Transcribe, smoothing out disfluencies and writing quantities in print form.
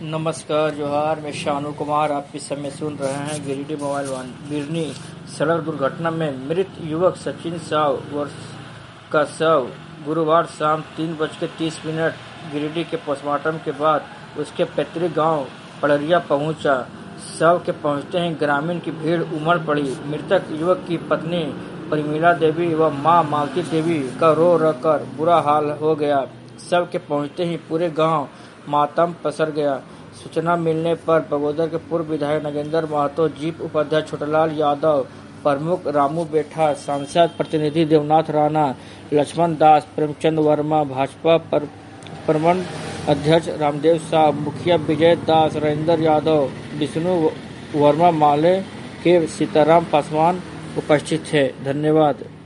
नमस्कार जोहार, मैं शानू कुमार। आप इस समय सुन रहे हैं गिरिडीह मोबाइल वन। बिरनी सड़क दुर्घटना में मृत युवक सचिन साव वर्ष का शव गुरुवार शाम 3:30 गिरिडीह के पोस्टमार्टम के बाद उसके पैतृक गांव पड़रिया पहुंचा। शव के पहुंचते ही ग्रामीण की भीड़ उमड़ पड़ी। मृतक युवक की पत्नी परिमीला देवी व मां मालती देवी का रो रो कर बुरा हाल हो गया। शव के पहुंचते ही पूरे गांव मातम पसर गया। सूचना मिलने पर बगोदर के पूर्व विधायक नगेंद्र महतो, जीप उपाध्यक्ष छोटलाल यादव, प्रमुख रामू बेठा, सांसद प्रतिनिधि देवनाथ राणा, लक्ष्मण दास, प्रेमचंद वर्मा, भाजपा प्रमंड अध्यक्ष रामदेव साहब, मुखिया विजय दास, राजेंद्र यादव, विष्णु वर्मा, माले के सीताराम पासवान उपस्थित थे। धन्यवाद।